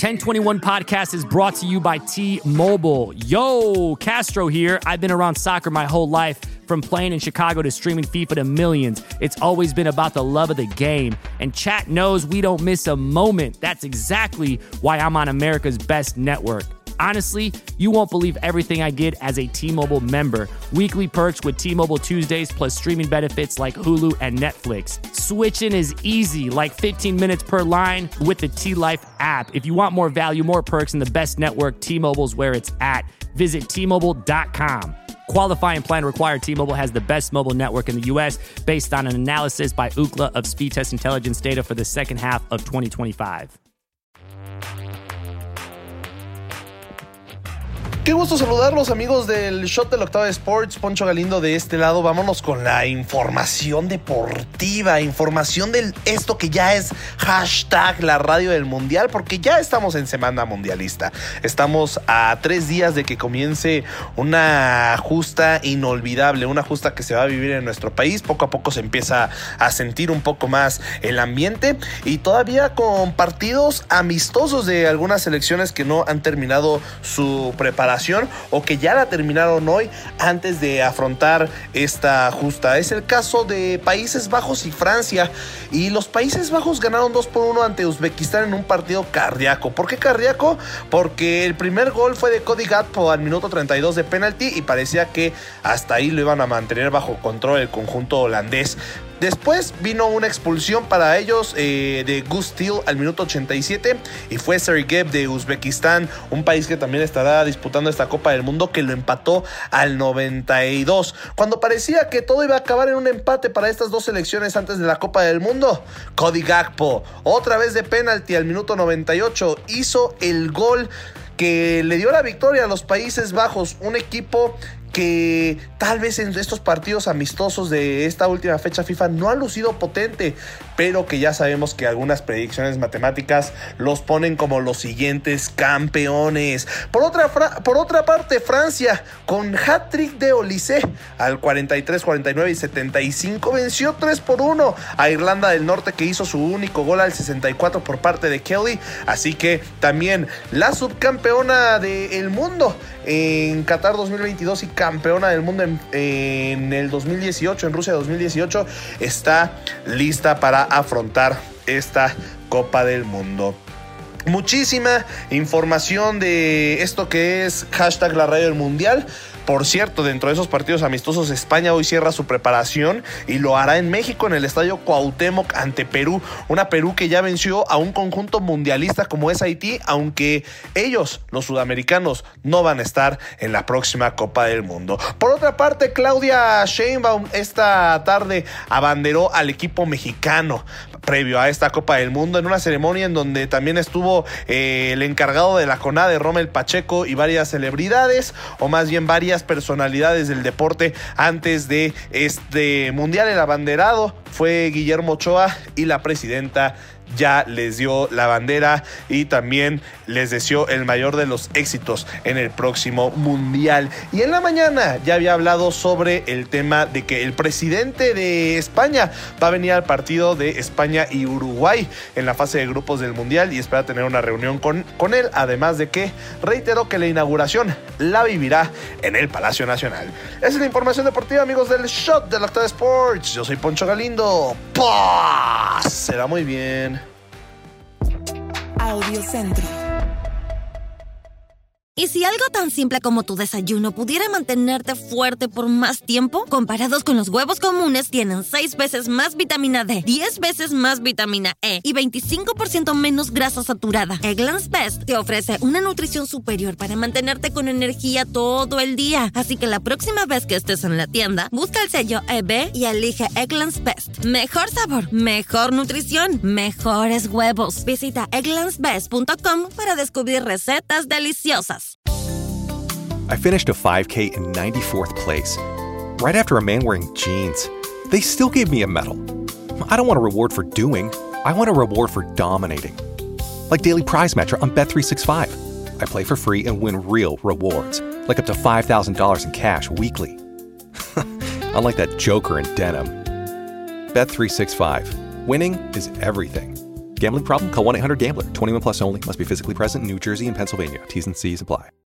1021 Podcast is brought to you by T-Mobile. Yo, Castro here. I've been around soccer my whole life, from playing in Chicago to streaming FIFA to millions. It's always been about the love of the game. And chat knows we don't miss a moment. That's exactly why I'm on America's best network. Honestly, you won't believe everything I get as a T-Mobile member. Weekly perks with T-Mobile Tuesdays, plus streaming benefits like Hulu and Netflix. Switching is easy, like 15 minutes per line with the T-Life app. If you want more value, more perks, and the best network, T-Mobile's where it's at. Visit T-Mobile.com. Qualifying plan required. T-Mobile has the best mobile network in the U.S. based on an analysis by Ookla of speed test intelligence data for the second half of 2025. Qué gusto saludarlos, amigos del Shot del Octavo de Sports. Poncho Galindo de este lado. Vámonos con la información deportiva, información de esto que ya es hashtag la radio del mundial, porque ya estamos en semana mundialista. Estamos a 3 días de que comience una justa inolvidable, una justa que se va a vivir en nuestro país. Poco a poco se empieza a sentir un poco más el ambiente, y todavía con partidos amistosos de algunas selecciones que no han terminado su preparación o que ya la terminaron hoy antes de afrontar esta justa. Es el caso de Países Bajos y Francia, y los Países Bajos ganaron 2-1 ante Uzbekistán en un partido cardíaco. ¿Por qué cardíaco? Porque el primer gol fue de Cody Gakpo al minuto 32 de penalti, y parecía que hasta ahí lo iban a mantener bajo control el conjunto holandés. Después vino una expulsión para ellos de Gus Til al minuto 87, y fue Sergeyev de Uzbekistán, un país que también estará disputando esta Copa del Mundo, que lo empató al 92. Cuando parecía que todo iba a acabar en un empate para estas dos selecciones antes de la Copa del Mundo, Cody Gakpo, otra vez de penalti al minuto 98, hizo el gol que le dio la victoria a los Países Bajos, un equipo que tal vez en estos partidos amistosos de esta última fecha FIFA no ha lucido potente, pero que ya sabemos que algunas predicciones matemáticas los ponen como los siguientes campeones. Por otra parte, Francia, con hat-trick de Olise al 43, 49 y 75, venció 3-1 a Irlanda del Norte, que hizo su único gol al 64 por parte de Kelly. Así que también la subcampeona del mundo en Qatar 2022 y campeona del mundo en el 2018, en Rusia 2018, está lista para afrontar esta Copa del Mundo. Muchísima información de esto que es hashtag la radio del mundial. Por cierto, dentro de esos partidos amistosos, España hoy cierra su preparación y lo hará en México, en el Estadio Cuauhtémoc, ante Perú. Una Perú que ya venció a un conjunto mundialista como es Haití, aunque ellos, los sudamericanos, no van a estar en la próxima Copa del Mundo. Por otra parte, Claudia Sheinbaum esta tarde abanderó al equipo mexicano previo a esta Copa del Mundo, en una ceremonia en donde también estuvo el encargado de la CONADE, Rommel Pacheco, y varias celebridades, o más bien varias personalidades del deporte antes de este mundial. El abanderado fue Guillermo Ochoa, y la presidenta ya les dio la bandera y también les deseó el mayor de los éxitos en el próximo mundial. Y en la mañana ya había hablado sobre el tema de que el presidente de España va a venir al partido de España y Uruguay en la fase de grupos del mundial, y espera tener una reunión con él, además de que reiteró que la inauguración la vivirá en el Palacio Nacional. Esa es la información deportiva, amigos del Shot del Octavo Sports. Yo soy Poncho Galindo. ¡Paz! Será muy bien. Audio Centro. ¿Y si algo tan simple como tu desayuno pudiera mantenerte fuerte por más tiempo? Comparados con los huevos comunes, tienen 6 veces más vitamina D, 10 veces más vitamina E y 25% menos grasa saturada. Eggland's Best te ofrece una nutrición superior para mantenerte con energía todo el día. Así que la próxima vez que estés en la tienda, busca el sello EB y elige Eggland's Best. Mejor sabor, mejor nutrición, mejores huevos. Visita egglandsbest.com para descubrir recetas deliciosas. I finished a 5K in 94th place, right after a man wearing jeans. They still gave me a medal. I don't want a reward for doing. I want a reward for dominating. Like Daily Prize Match on Bet365. I play for free and win real rewards, like up to $5,000 in cash weekly. Unlike that joker in denim. Bet365. Winning is everything. Gambling problem? Call 1-800-GAMBLER. 21 plus only. Must be physically present in New Jersey and Pennsylvania. T's and C's apply.